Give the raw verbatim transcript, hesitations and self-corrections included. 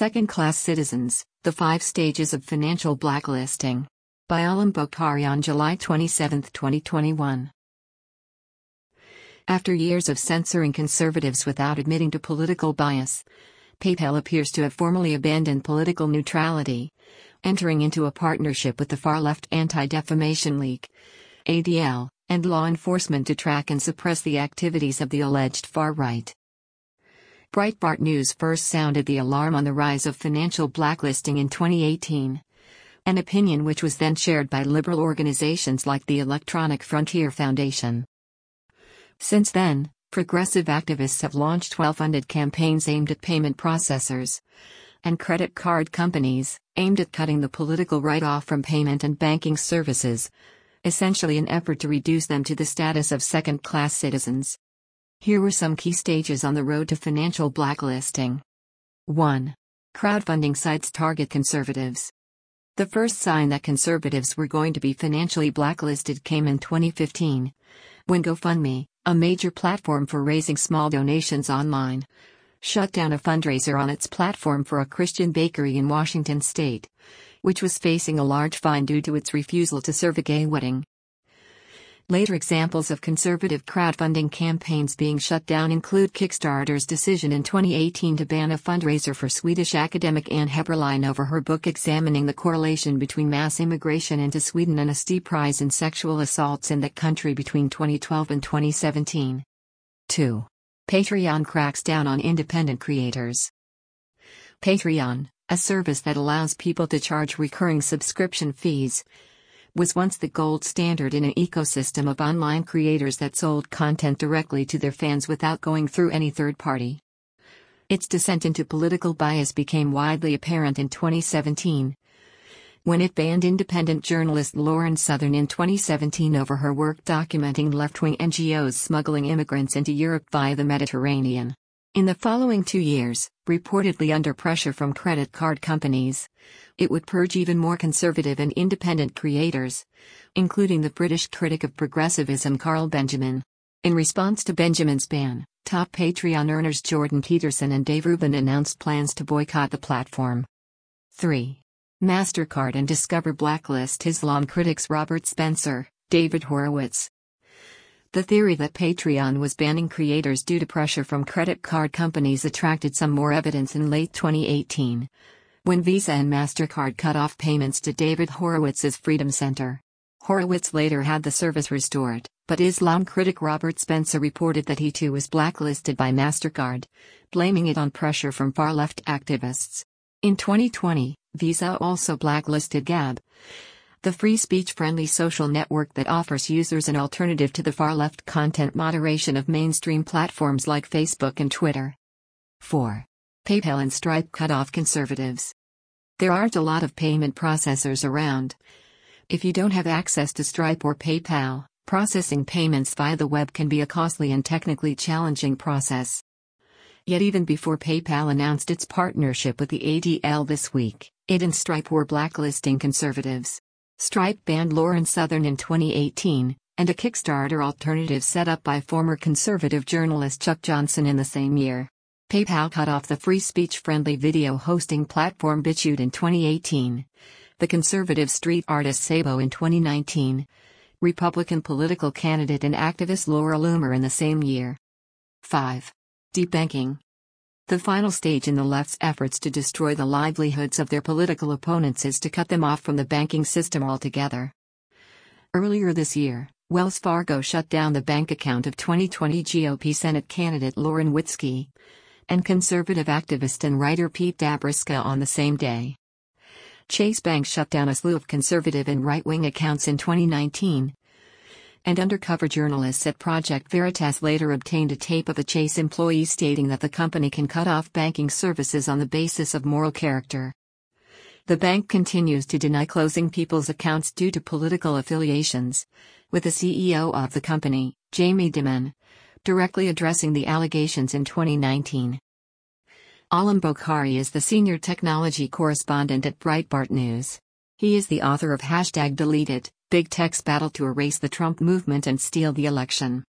Second-Class Citizens, The Five Stages of Financial Blacklisting. By Alam Bokhari on July twenty-seventh, twenty twenty-one. After years of censoring conservatives without admitting to political bias, PayPal appears to have formally abandoned political neutrality, entering into a partnership with the far-left Anti-Defamation League, A D L, and law enforcement to track and suppress the activities of the alleged far-right. Breitbart News first sounded the alarm on the rise of financial blacklisting in twenty eighteen, an opinion which was then shared by liberal organizations like the Electronic Frontier Foundation. Since then, progressive activists have launched well-funded campaigns aimed at payment processors and credit card companies, aimed at cutting the political right off from payment and banking services, essentially an effort to reduce them to the status of second-class citizens. Here were some key stages on the road to financial blacklisting. one. Crowdfunding sites target conservatives. The first sign that conservatives were going to be financially blacklisted came in twenty fifteen, when GoFundMe, a major platform for raising small donations online, shut down a fundraiser on its platform for a Christian bakery in Washington state, which was facing a large fine due to its refusal to serve a gay wedding. Later examples of conservative crowdfunding campaigns being shut down include Kickstarter's decision in twenty eighteen to ban a fundraiser for Swedish academic Anne Heberlein over her book examining the correlation between mass immigration into Sweden and a steep rise in sexual assaults in that country between twenty twelve and twenty seventeen. two. Patreon cracks down on independent creators. Patreon, a service that allows people to charge recurring subscription fees, was once the gold standard in an ecosystem of online creators that sold content directly to their fans without going through any third party. Its descent into political bias became widely apparent in twenty seventeen, when it banned independent journalist Lauren Southern in twenty seventeen over her work documenting left-wing N G Os smuggling immigrants into Europe via the Mediterranean. In the following two years, reportedly under pressure from credit card companies, it would purge even more conservative and independent creators, including the British critic of progressivism Carl Benjamin. In response to Benjamin's ban, top Patreon earners Jordan Peterson and Dave Rubin announced plans to boycott the platform. three. MasterCard and Discover blacklist Islam critics Robert Spencer, David Horowitz. The theory that Patreon was banning creators due to pressure from credit card companies attracted some more evidence in late twenty eighteen, when Visa and MasterCard cut off payments to David Horowitz's Freedom Center. Horowitz later had the service restored, but Islam critic Robert Spencer reported that he too was blacklisted by MasterCard, blaming it on pressure from far-left activists. In twenty twenty, Visa also blacklisted Gab, the free speech-friendly social network that offers users an alternative to the far-left content moderation of mainstream platforms like Facebook and Twitter. four. PayPal and Stripe cut off conservatives. There aren't a lot of payment processors around. If you don't have access to Stripe or PayPal, processing payments via the web can be a costly and technically challenging process. Yet even before PayPal announced its partnership with the A D L this week, it and Stripe were blacklisting conservatives. Stripe banned Lauren Southern in twenty eighteen, and a Kickstarter alternative set up by former conservative journalist Chuck Johnson in the same year. PayPal cut off the free speech-friendly video hosting platform BitChute in twenty eighteen, the conservative street artist Sabo in twenty nineteen, Republican political candidate and activist Laura Loomer in the same year. five. Debanking. The final stage in the left's efforts to destroy the livelihoods of their political opponents is to cut them off from the banking system altogether. Earlier this year, Wells Fargo shut down the bank account of twenty twenty G O P Senate candidate Lauren Witzke and conservative activist and writer Pete Dabrowski on the same day. Chase Bank shut down a slew of conservative and right-wing accounts in twenty nineteen, and undercover journalists at Project Veritas later obtained a tape of a Chase employee stating that the company can cut off banking services on the basis of moral character. The bank continues to deny closing people's accounts due to political affiliations, with the C E O of the company, Jamie Dimon, directly addressing the allegations in twenty nineteen. Alam Bokhari is the senior technology correspondent at Breitbart News. He is the author of Hashtag Deleted, Big Tech's Battle to Erase the Trump Movement and Steal the Election.